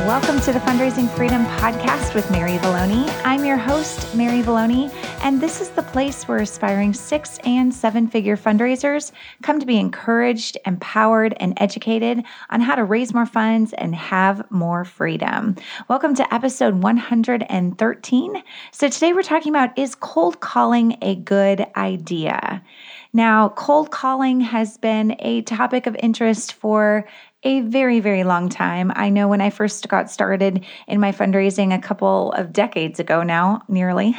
Welcome to the Fundraising Freedom Podcast with Mary Vallone. I'm your host, Mary Vallone, and this is the place where aspiring 6- and 7-figure fundraisers come to be encouraged, empowered, and educated on how to raise more funds and have more freedom. Welcome to episode 113. So today we're talking about, is cold calling a good idea? Now, cold calling has been a topic of interest for a very, very long time. I know when I first got started in my fundraising a couple of decades ago now, nearly,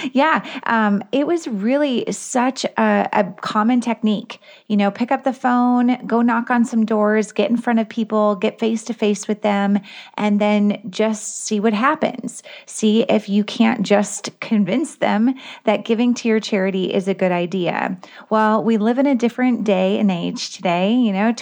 it was really such a common technique. You know, pick up the phone, go knock on some doors, get in front of people, get face to face with them, and then just see what happens. See if you can't just convince them that giving to your charity is a good idea. Well, we live in a different day and age today,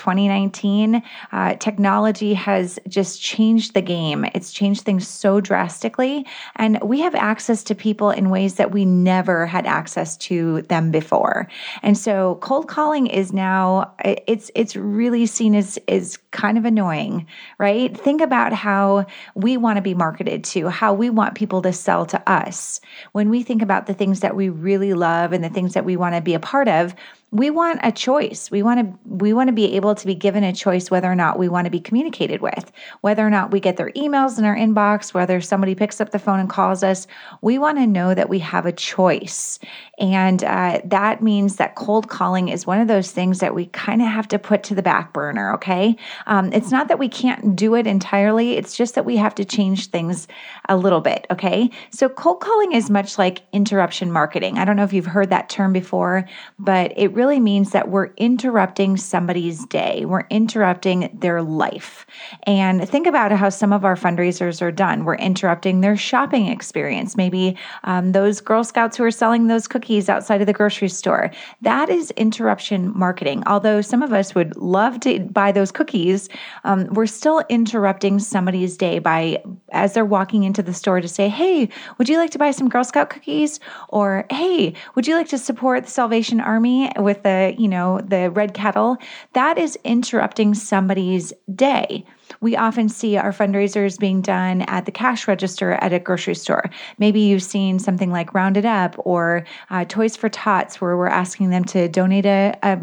2019. Technology has just changed the game. It's changed things so drastically, and we have access to people in ways that we never had access to them before. And so cold calling is now, it's really seen as kind of annoying, right? Think about how we want to be marketed to, how we want people to sell to us. When we think about the things that we really love and the things that we want to be a part of, we want a choice. We want to be able to be given a choice whether or not we want to be communicated with, whether or not we get their emails in our inbox, whether somebody picks up the phone and calls us. We want to know that we have a choice. And that means that cold calling is one of those things that we kind of have to put to the back burner, okay? It's not that we can't do it entirely. It's just that we have to change things a little bit, okay? So cold calling is much like interruption marketing. I don't know if you've heard that term before, but it really means that we're interrupting somebody's day. We're interrupting their life. And think about how some of our fundraisers are done. We're interrupting their shopping experience. Maybe those Girl Scouts who are selling those cookies outside of the grocery store. That is interruption marketing. Although some of us would love to buy those cookies, we're still interrupting somebody's day by, as they're walking into the store, to say, hey, would you like to buy some Girl Scout cookies? Or, hey, would you like to support the Salvation Army with the red kettle? That is interrupting somebody's day. We often see our fundraisers being done at the cash register at a grocery store. Maybe you've seen something like Round It Up or Toys for Tots, where we're asking them to donate a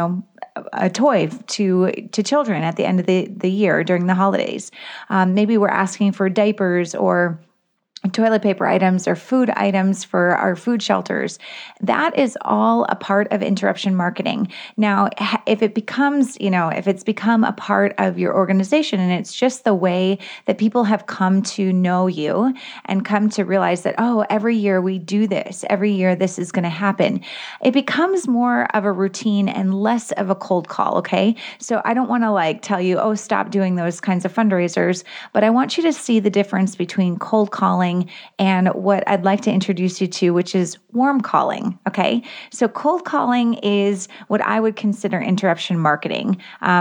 toy to children at the end of the year during the holidays. Maybe we're asking for diapers or toilet paper items or food items for our food shelters. That is all a part of interruption marketing. Now, if it's become a part of your organization and it's just the way that people have come to know you and come to realize that, oh, every year we do this, every year this is going to happen, it becomes more of a routine and less of a cold call, okay? So I don't want to tell you, oh, stop doing those kinds of fundraisers, but I want you to see the difference between cold calling and what I'd like to introduce you to, which is warm calling, okay? So cold calling is what I would consider interruption marketing,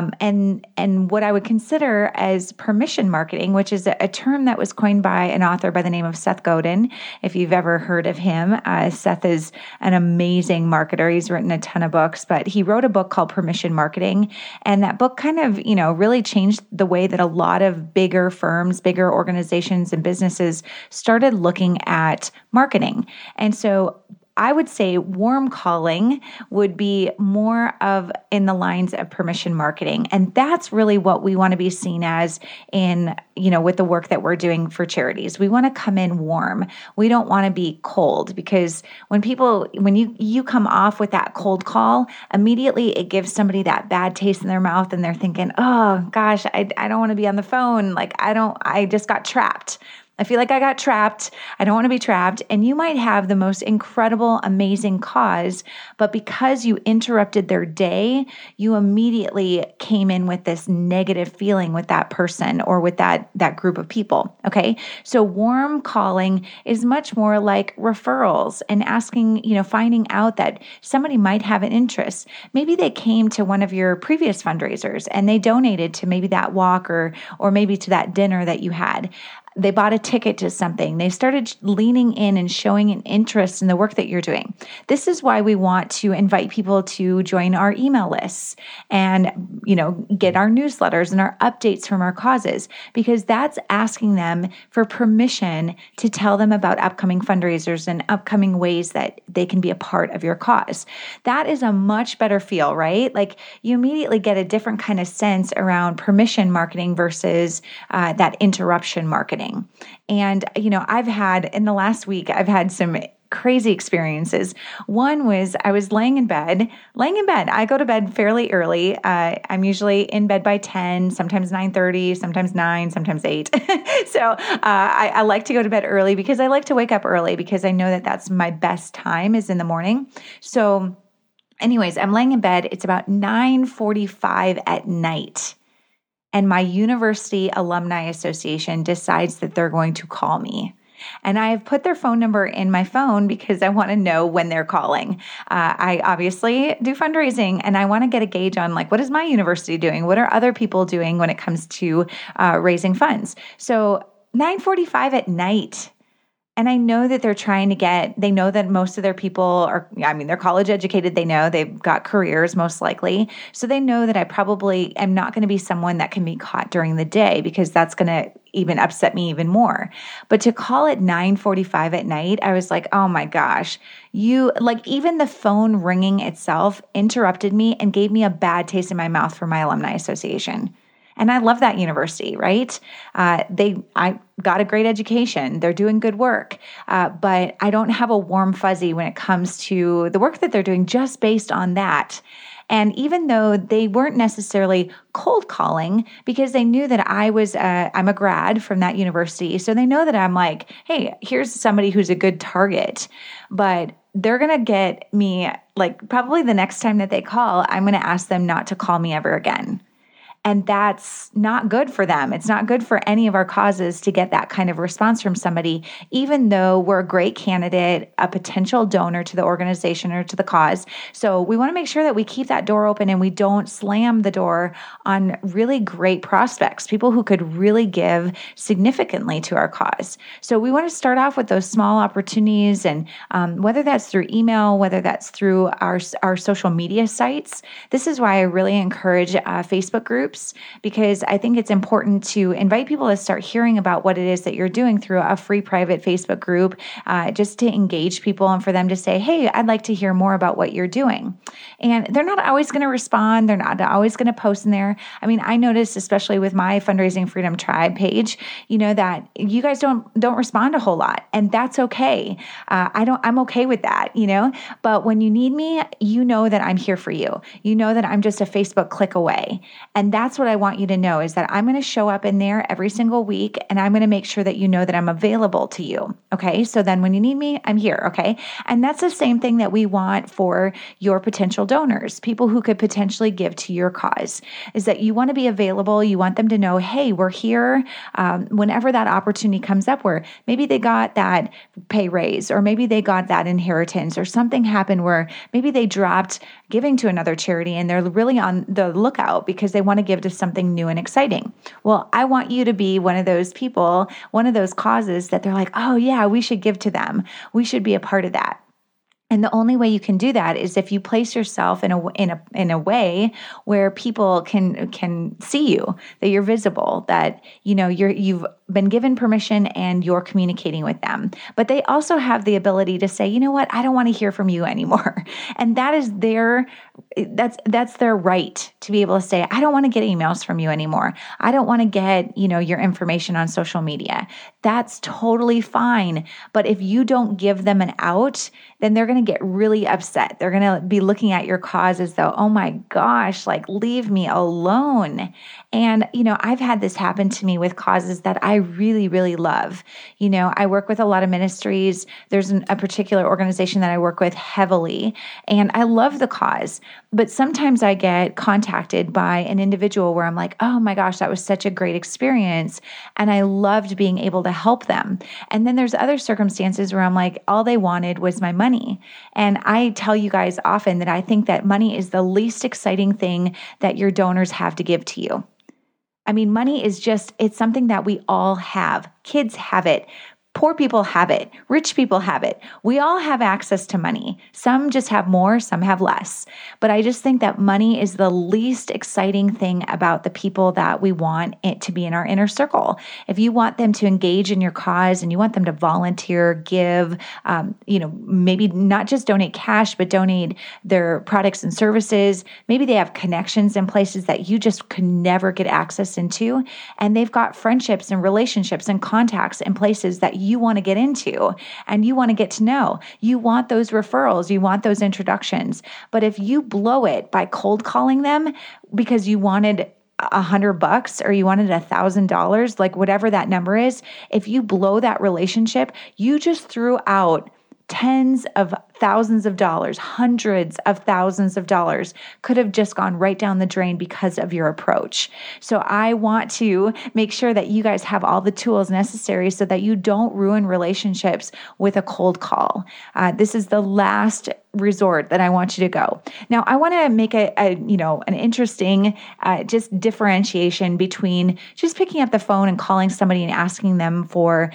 and what I would consider as permission marketing, which is a term that was coined by an author by the name of Seth Godin. If you've ever heard of him, Seth is an amazing marketer. He's written a ton of books, but he wrote a book called Permission Marketing, and that book kind of, really changed the way that a lot of bigger firms, bigger organizations and businesses started looking at marketing. And so I would say warm calling would be more of in the lines of permission marketing. And that's really what we want to be seen as in, with the work that we're doing for charities. We want to come in warm. We don't want to be cold, because when you come off with that cold call, immediately it gives somebody that bad taste in their mouth and they're thinking, oh gosh, I don't want to be on the phone. I just got trapped. I feel like I got trapped. I don't want to be trapped. And you might have the most incredible, amazing cause, but because you interrupted their day, you immediately came in with this negative feeling with that person or with that group of people. Okay. So warm calling is much more like referrals and asking, finding out that somebody might have an interest. Maybe they came to one of your previous fundraisers and they donated to maybe that walk or maybe to that dinner that you had. they bought a ticket to something. They started leaning in and showing an interest in the work that you're doing. This is why we want to invite people to join our email lists and, get our newsletters and our updates from our causes, because that's asking them for permission to tell them about upcoming fundraisers and upcoming ways that they can be a part of your cause. That is a much better feel, right? Like you immediately get a different kind of sense around permission marketing versus that interruption marketing. And, in the last week, I've had some crazy experiences. One was I was laying in bed. I go to bed fairly early. I'm usually in bed by 10, sometimes 9:30, sometimes 9, sometimes 8. So I like to go to bed early because I like to wake up early because I know that that's my best time is in the morning. So anyways, I'm laying in bed. It's about 9:45 at night. And my University Alumni Association decides that they're going to call me. And I've put their phone number in my phone because I want to know when they're calling. I obviously do fundraising and I want to get a gauge on what is my university doing? What are other people doing when it comes to raising funds? So 9:45 at night. And I know that they know that most of their people they're college educated. They know they've got careers most likely. So they know that I probably am not going to be someone that can be caught during the day because that's going to even upset me even more. But to call at 9:45 at night, I was like, oh my gosh, even the phone ringing itself interrupted me and gave me a bad taste in my mouth for my alumni association. And I love that university, right? I got a great education. They're doing good work. But I don't have a warm fuzzy when it comes to the work that they're doing just based on that. And even though they weren't necessarily cold calling because they knew that I'm a grad from that university. So they know that I'm like, hey, here's somebody who's a good target. But they're going to get me probably the next time that they call, I'm going to ask them not to call me ever again. And that's not good for them. It's not good for any of our causes to get that kind of response from somebody, even though we're a great candidate, a potential donor to the organization or to the cause. So we want to make sure that we keep that door open and we don't slam the door on really great prospects, people who could really give significantly to our cause. So we want to start off with those small opportunities, and whether that's through email, whether that's through our social media sites. This is why I really encourage Facebook groups, because I think it's important to invite people to start hearing about what it is that you're doing through a free private Facebook group, just to engage people and for them to say, hey, I'd like to hear more about what you're doing. And they're not always going to respond. They're not always going to post in there. I mean, I noticed, especially with my Fundraising Freedom Tribe page, that you guys don't respond a whole lot, and that's okay. I'm okay with that, but when you need me, you know that I'm here for you. You know that I'm just a Facebook click away. And that's what I want you to know, is that I'm going to show up in there every single week, and I'm going to make sure that you know that I'm available to you. Okay. So then when you need me, I'm here. Okay. And that's the same thing that we want for your potential donors, people who could potentially give to your cause, is that you want to be available. You want them to know, hey, we're here. Whenever that opportunity comes up where maybe they got that pay raise, or maybe they got that inheritance, or something happened where maybe they dropped giving to another charity and they're really on the lookout because they want to give to something new and exciting. Well, I want you to be one of those people, one of those causes that they're like, oh yeah, we should give to them. We should be a part of that. And the only way you can do that is if you place yourself in a way where people can see you, that you're visible, that you've been given permission and you're communicating with them. But they also have the ability to say, you know what, I don't want to hear from you anymore. And that's their right to be able to say, I don't want to get emails from you anymore. I don't want to get, your information on social media. That's totally fine. But if you don't give them an out, then they're going to get really upset. They're going to be looking at your cause as though, oh my gosh, leave me alone. And, I've had this happen to me with causes that I really, really love. I work with a lot of ministries. There's a particular organization that I work with heavily, and I love the cause. But sometimes I get contacted by an individual where I'm like, oh my gosh, that was such a great experience. And I loved being able to help them. And then there's other circumstances where I'm like, all they wanted was my money. And I tell you guys often that I think that money is the least exciting thing that your donors have to give to you. I mean, money is it's something that we all have. Kids have it. Poor people have it. Rich people have it. We all have access to money. Some just have more, some have less. But I just think that money is the least exciting thing about the people that we want it to be in our inner circle. If you want them to engage in your cause and you want them to volunteer, give, maybe not just donate cash, but donate their products and services. Maybe they have connections in places that you just could never get access into. And they've got friendships and relationships and contacts in places that you want to get into and you want to get to know. You want those referrals, you want those introductions. But if you blow it by cold calling them because you wanted $100 or you wanted $1,000, like whatever that number is, if you blow that relationship, you just threw out tens of thousands of dollars, hundreds of thousands of dollars could have just gone right down the drain because of your approach. So I want to make sure that you guys have all the tools necessary so that you don't ruin relationships with a cold call. This is the last resort that I want you to go. Now, I want to make an interesting just differentiation between just picking up the phone and calling somebody and asking them for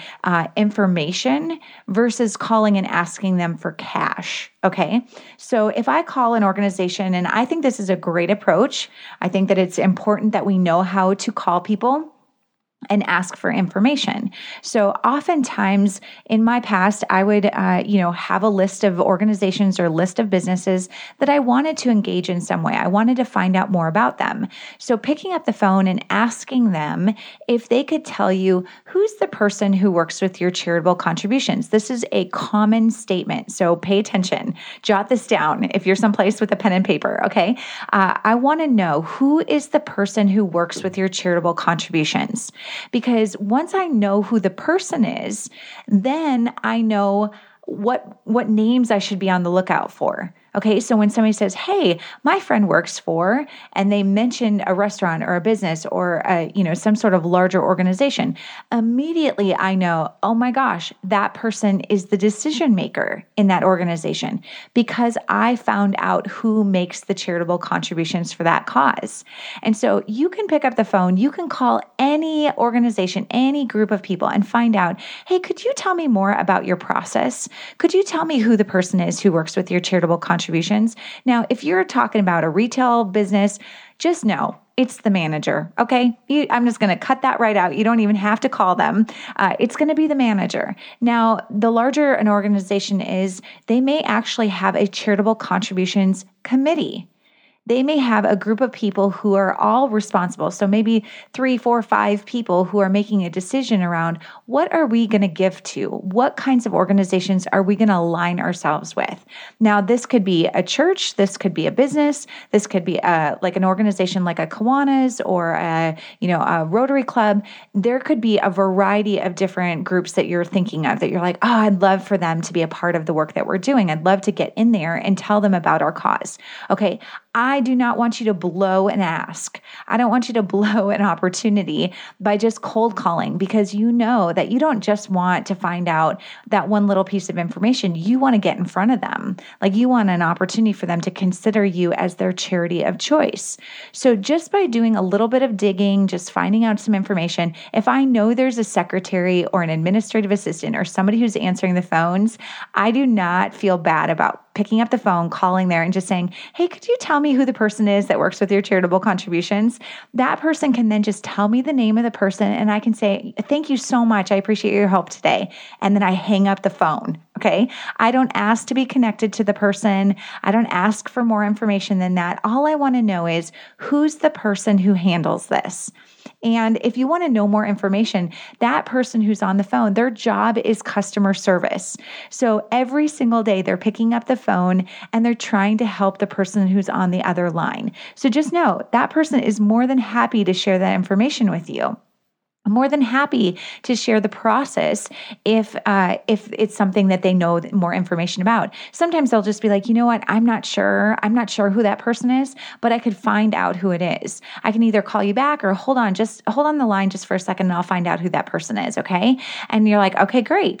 information versus calling and asking them for cash. Okay. So if I call an organization, and I think this is a great approach, I think that it's important that we know how to call people and ask for information. So oftentimes in my past, I would, have a list of organizations or list of businesses that I wanted to engage in some way. I wanted to find out more about them. So picking up the phone and asking them if they could tell you who's the person who works with your charitable contributions. This is a common statement. So pay attention, jot this down if you're someplace with a pen and paper. Okay. I want to know who is the person who works with your charitable contributions. Because once I know who the person is, then I know what names I should be on the lookout for. Okay, so when somebody says, "Hey, my friend works for," and they mention a restaurant or a business or some sort of larger organization, immediately I know, oh my gosh, that person is the decision maker in that organization because I found out who makes the charitable contributions for that cause. And so you can pick up the phone, you can call any organization, any group of people and find out, "Hey, could you tell me more about your process? Could you tell me who the person is who works with your charitable contributions?" Now, if you're talking about a retail business, just know it's the manager, okay? I'm just going to cut that right out. You don't even have to call them. It's going to be the manager. Now, the larger an organization is, they may actually have a charitable contributions committee. They may have a group of people who are all responsible. So maybe 3, 4, 5 people who are making a decision around what are we going to give to? What kinds of organizations are we going to align ourselves with? Now, this could be a church. This could be a business. This could be like an organization like a Kiwanis or a Rotary Club. There could be a variety of different groups that you're thinking of that you're like, oh, I'd love for them to be a part of the work that we're doing. I'd love to get in there and tell them about our cause. Okay, I do not want you to blow an ask. I don't want you to blow an opportunity by just cold calling because you know that you don't just want to find out that one little piece of information. You want to get in front of them. Like you want an opportunity for them to consider you as their charity of choice. So just by doing a little bit of digging, just finding out some information, if I know there's a secretary or an administrative assistant or somebody who's answering the phones, I do not feel bad about picking up the phone, calling there and just saying, "Hey, could you tell me who the person is that works with your charitable contributions?" That person can then just tell me the name of the person and I can say, "Thank you so much. I appreciate your help today." And then I hang up the phone. Okay. I don't ask to be connected to the person. I don't ask for more information than that. All I want to know is who's the person who handles this. And if you want to know more information, that person who's on the phone, their job is customer service. So every single day they're picking up the phone and they're trying to help the person who's on the other line. So just know that person is more than happy to share that information with you. I'm more than happy to share the process if it's something that they know more information about. Sometimes they'll just be like, "You know what? I'm not sure who that person is, but I could find out who it is. I can either call you back or hold on the line just for a second and I'll find out who that person is." Okay. And you're like, "Okay, great."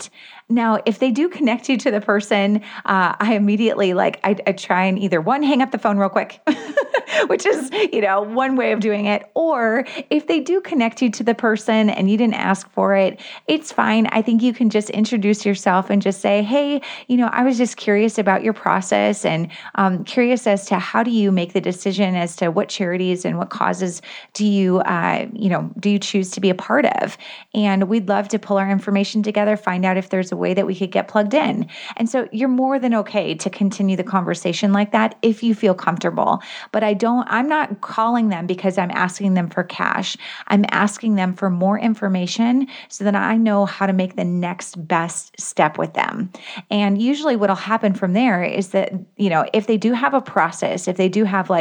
Now, if they do connect you to the person, I immediately I try and either one, hang up the phone real quick, which is, one way of doing it. Or if they do connect you to the person and you didn't ask for it, it's fine. I think you can just introduce yourself and just say, hey, I was just curious about your process and curious as to how do you make the decision as to what charities and what causes do you choose to be a part of? And we'd love to pull our information together, find out if there's a way that we could get plugged in. And so you're more than okay to continue the conversation like that if you feel comfortable. But I'm not calling them because I'm asking them for cash. I'm asking them for more information so that I know how to make the next best step with them. And usually what'll happen from there is that, if they do have a process, if they do have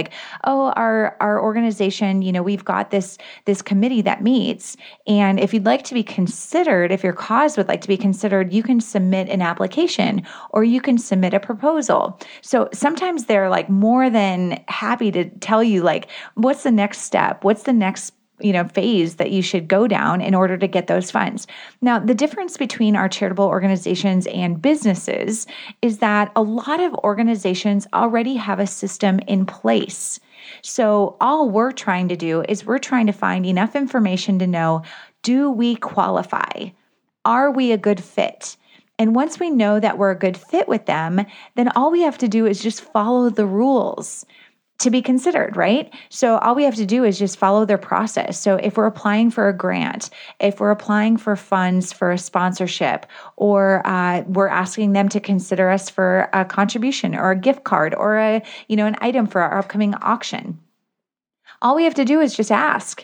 our organization, we've got this committee that meets. And if you'd like to be considered, if your cause would like to be considered, you can submit an application or you can submit a proposal. So sometimes they're more than happy to tell you what's the next step, what's the next phase that you should go down in order to get those funds. Now, the difference between our charitable organizations and businesses is that a lot of organizations already have a system in place. So all we're trying to do is we're trying to find enough information to know, do we qualify? Are we a good fit? And once we know that we're a good fit with them, then all we have to do is just follow the rules to be considered, right? So all we have to do is just follow their process. So if we're applying for a grant, if we're applying for funds for a sponsorship, or we're asking them to consider us for a contribution or a gift card or an item for our upcoming auction, all we have to do is just ask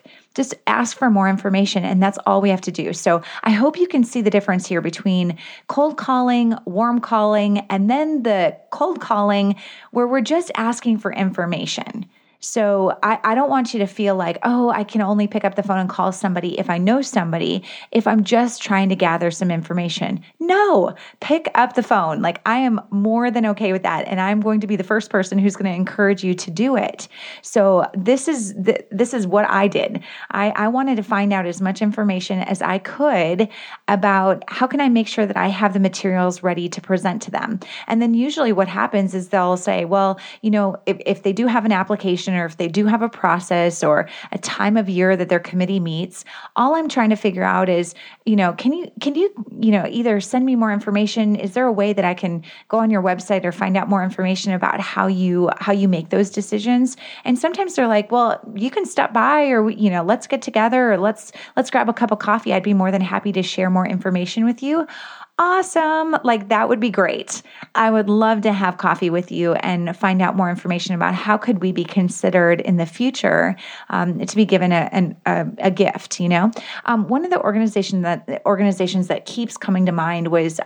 for more information, and that's all we have to do. So I hope you can see the difference here between cold calling, warm calling, and then the cold calling where we're just asking for information. So I don't want you to feel like, oh, I can only pick up the phone and call somebody if I know somebody, if I'm just trying to gather some information. No, pick up the phone. I am more than okay with that. And I'm going to be the first person who's going to encourage you to do it. So this is what I did. I wanted to find out as much information as I could about how can I make sure that I have the materials ready to present to them. And then usually what happens is they'll say, well, if they do have an application or if they do have a process or a time of year that their committee meets, all I'm trying to figure out is, can you either send me more information? Is there a way that I can go on your website or find out more information about how you make those decisions? And sometimes they're like, well, you can stop by or, let's get together or let's grab a cup of coffee. I'd be more than happy to share more information with you. Awesome. That would be great. I would love to have coffee with you and find out more information about how could we be considered in the future to be given a gift, One of the organizations that keeps coming to mind was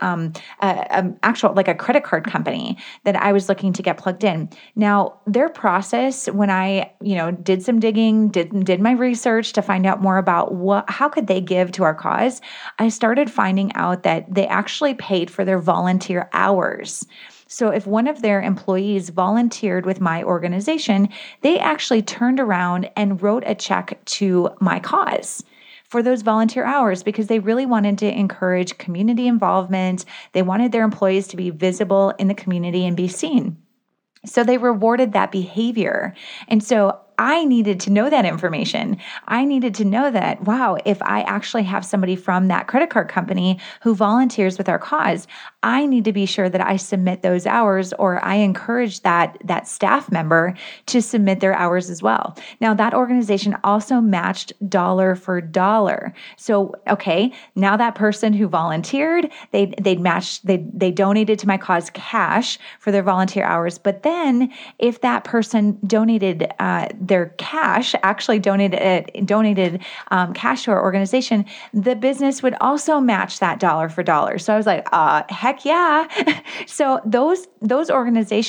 a credit card company that I was looking to get plugged in. Now, their process, when I, did some digging, did my research to find out more about how could they give to our cause, I started finding out that they actually paid for their volunteer hours. So if one of their employees volunteered with my organization, they actually turned around and wrote a check to my cause for those volunteer hours because they really wanted to encourage community involvement. They wanted their employees to be visible in the community and be seen. So they rewarded that behavior. And so I needed to know that information. I needed to know that, wow, if I actually have somebody from that credit card company who volunteers with our cause, I need to be sure that I submit those hours or I encourage that staff member to submit their hours as well. Now, that organization also matched dollar for dollar. So, okay, now that person who volunteered, they donated to my cause cash for their volunteer hours. But then if that person donated their cash, actually donated cash to our organization, the business would also match that dollar for dollar. So I was like, heck yeah. So those organizations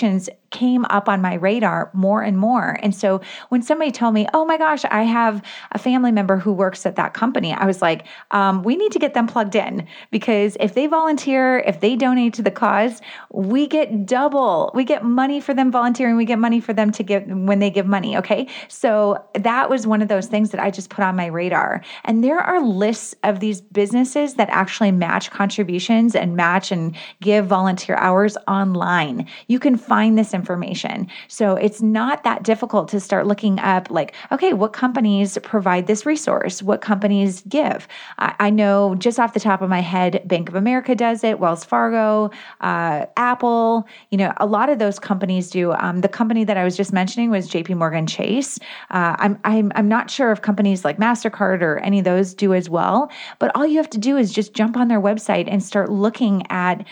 came up on my radar more and more. And so when somebody told me, oh my gosh, I have a family member who works at that company, I was like, we need to get them plugged in, because if they volunteer, if they donate to the cause, we get double. We get money for them volunteering. We get money for them to give when they give money. Okay. So that was one of those things that I just put on my radar. And there are lists of these businesses that actually match contributions and match and give volunteer hours online. You can find this information. So it's not that difficult to start looking up, like, okay, what companies provide this resource? What companies give? I know just off the top of my head, Bank of America does it, Wells Fargo, Apple, a lot of those companies do. The company that I was just mentioning was JP Morgan Chase. I'm not sure if companies like MasterCard or any of those do as well, but all you have to do is just jump on their website and start looking at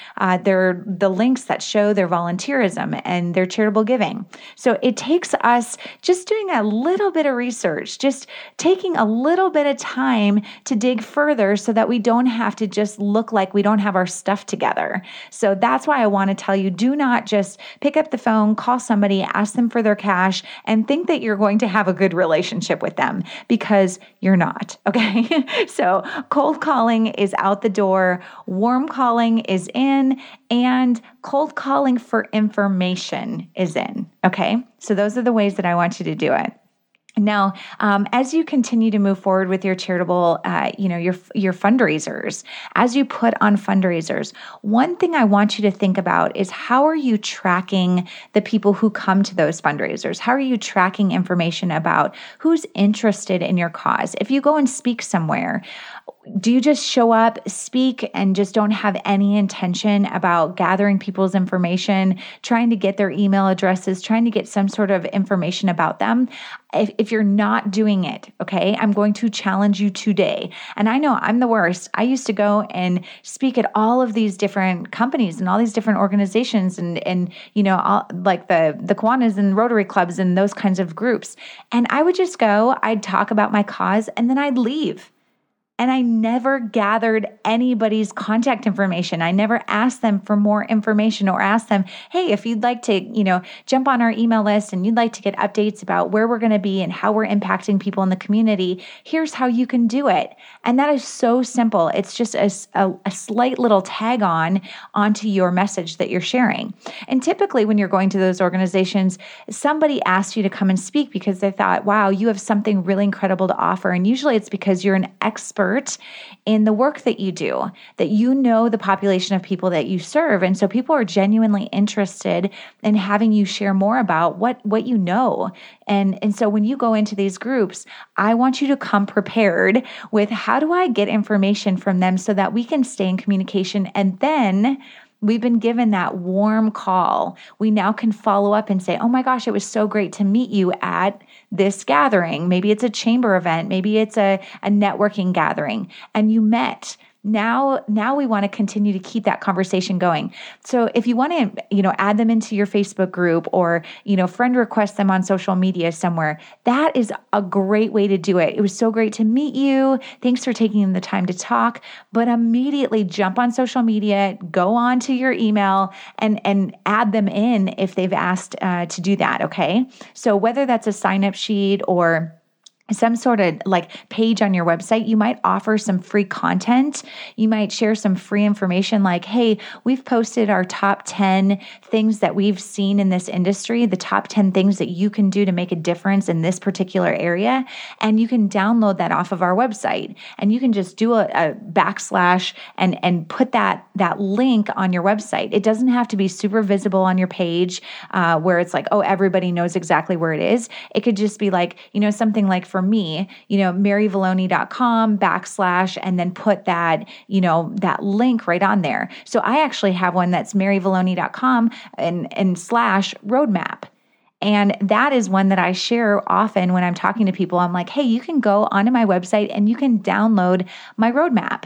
the links that show their volunteerism and their charitable giving. So it takes us just doing a little bit of research, just taking a little bit of time to dig further so that we don't have to just look like we don't have our stuff together. So that's why I want to tell you, do not just pick up the phone, call somebody, ask them for their cash, and think that you're going to have a good relationship with them, because you're not, okay? So cold calling is out the door, warm calling is in, and cold calling for information is in, okay? So those are the ways that I want you to do it. Now, as you continue to move forward with your charitable, your fundraisers, as you put on fundraisers, one thing I want you to think about is, how are you tracking the people who come to those fundraisers? How are you tracking information about who's interested in your cause? If you go and speak somewhere, do you just show up, speak, and just don't have any intention about gathering people's information, trying to get their email addresses, trying to get some sort of information about them? If you're not doing it, okay, I'm going to challenge you today. And I know I'm the worst. I used to go and speak at all of these different companies and all these different organizations and all, like the Kiwanis and Rotary clubs and those kinds of groups. And I would just go, I'd talk about my cause, and then I'd leave. And I never gathered anybody's contact information. I never asked them for more information or asked them, hey, if you'd like to, jump on our email list and you'd like to get updates about where we're going to be and how we're impacting people in the community, here's how you can do it. And that is so simple. It's just a slight little tag onto your message that you're sharing. And typically when you're going to those organizations, somebody asked you to come and speak because they thought, wow, you have something really incredible to offer. And usually it's because you're an expert in the work that you do, that you know the population of people that you serve. And so people are genuinely interested in having you share more about what you know. And so when you go into these groups, I want you to come prepared with, how do I get information from them so that we can stay in communication? And then we've been given that warm call. We now can follow up and say, oh my gosh, it was so great to meet you at this gathering. Maybe it's a chamber event. Maybe it's a networking gathering, and you met. Now we want to continue to keep that conversation going. So if you want to, add them into your Facebook group or, friend request them on social media somewhere, that is a great way to do it. It was so great to meet you. Thanks for taking the time to talk, but immediately jump on social media, go on to your email and add them in if they've asked to do that. Okay. So whether that's a sign-up sheet or some sort of like page on your website, you might offer some free content. You might share some free information like, hey, we've posted our top 10 things that we've seen in this industry, the top 10 things that you can do to make a difference in this particular area. And you can download that off of our website. And you can just do a backslash and put that link on your website. It doesn't have to be super visible on your page where it's like, oh, everybody knows exactly where it is. It could just be like, something like, for me, maryvalloni.com / and then put that, that link right on there. So I actually have one that's maryvalloni.com and /roadmap. And that is one that I share often when I'm talking to people. I'm like, hey, you can go onto my website and you can download my roadmap.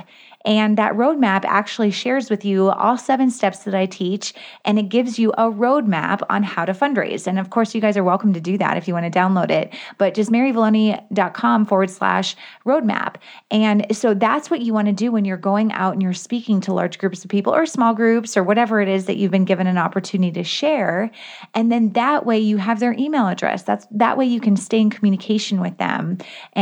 And that roadmap actually shares with you all 7 steps that I teach, and it gives you a roadmap on how to fundraise. And of course, you guys are welcome to do that if you want to download it, but just maryvalloni.com/roadmap. And so that's what you want to do when you're going out and you're speaking to large groups of people or small groups or whatever it is that you've been given an opportunity to share. And then that way you have their email address. That way you can stay in communication with them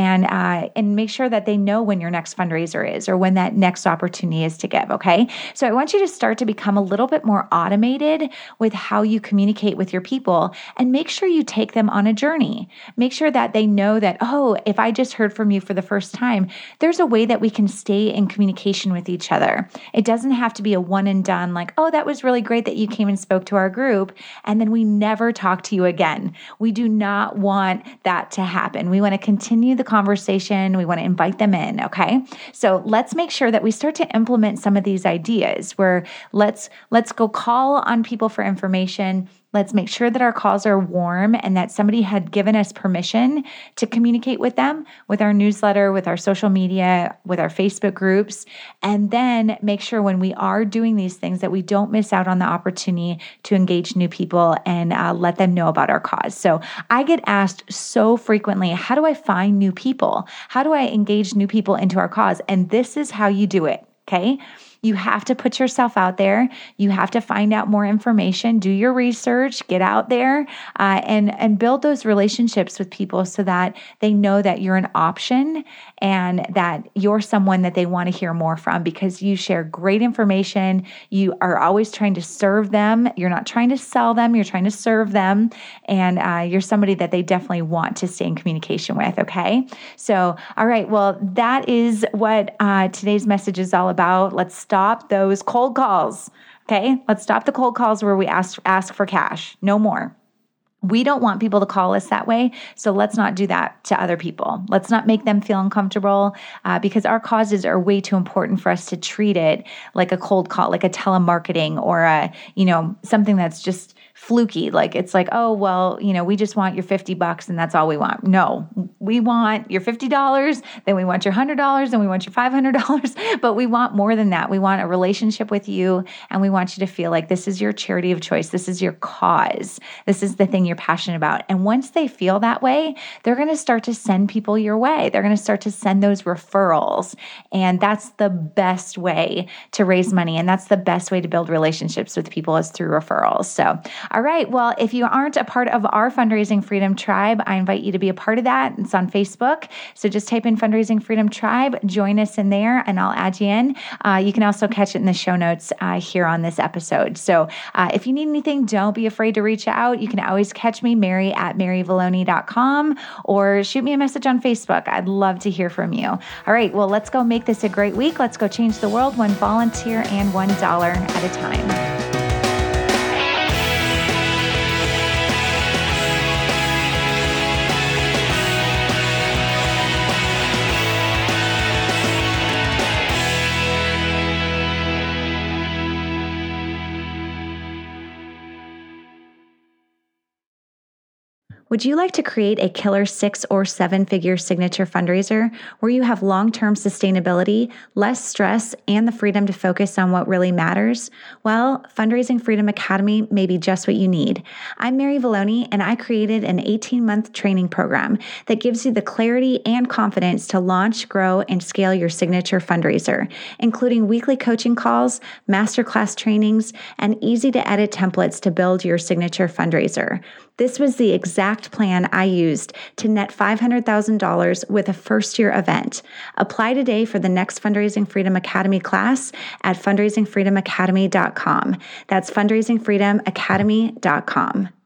and make sure that they know when your next fundraiser is or when that next opportunity is to give. Okay. So I want you to start to become a little bit more automated with how you communicate with your people, and make sure you take them on a journey. Make sure that they know that, oh, if I just heard from you for the first time, there's a way that we can stay in communication with each other. It doesn't have to be a one and done, like, oh, that was really great that you came and spoke to our group, and then we never talk to you again. We do not want that to happen. We want to continue the conversation. We want to invite them in. Okay. So let's make sure that we start to implement some of these ideas where let's go call on people for information. Let's make sure that our calls are warm and that somebody had given us permission to communicate with them, with our newsletter, with our social media, with our Facebook groups. And then make sure when we are doing these things that we don't miss out on the opportunity to engage new people and let them know about our cause. So I get asked so frequently, how do I find new people? How do I engage new people into our cause? And this is how you do it. Okay. You have to put yourself out there. You have to find out more information, do your research, get out there, and build those relationships with people so that they know that you're an option and that you're someone that they want to hear more from because you share great information. You are always trying to serve them. You're not trying to sell them. You're trying to serve them. And you're somebody that they definitely want to stay in communication with. Okay. So, all right. Well, that is what today's message is all about. Let's stop those cold calls. Okay. Let's stop the cold calls where we ask for cash. No more. We don't want people to call us that way. So let's not do that to other people. Let's not make them feel uncomfortable because our causes are way too important for us to treat it like a cold call, like a telemarketing or something that's just fluky. Like it's like, oh, well, we just want your $50 and that's all we want. No, we want your $50, then we want your $100, then we want your $500, but we want more than that. We want a relationship with you and we want you to feel like this is your charity of choice. This is your cause. This is the thing you're passionate about. And once they feel that way, they're going to start to send people your way. They're going to start to send those referrals. And that's the best way to raise money. And that's the best way to build relationships with people is through referrals. So, all right. Well, if you aren't a part of our Fundraising Freedom Tribe, I invite you to be a part of that. It's on Facebook. So just type in Fundraising Freedom Tribe, join us in there, and I'll add you in. You can also catch it in the show notes here on this episode. So if you need anything, don't be afraid to reach out. You can always catch me, Mary at maryvalloni.com, or shoot me a message on Facebook. I'd love to hear from you. All right. Well, let's go make this a great week. Let's go change the world one volunteer and $1 at a time. Would you like to create a killer 6 or 7-figure signature fundraiser where you have long-term sustainability, less stress, and the freedom to focus on what really matters? Well, Fundraising Freedom Academy may be just what you need. I'm Mary Valloni, and I created an 18-month training program that gives you the clarity and confidence to launch, grow, and scale your signature fundraiser, including weekly coaching calls, masterclass trainings, and easy-to-edit templates to build your signature fundraiser. This was the exact plan I used to net $500,000 with a first-year event. Apply today for the next Fundraising Freedom Academy class at fundraisingfreedomacademy.com. That's fundraisingfreedomacademy.com.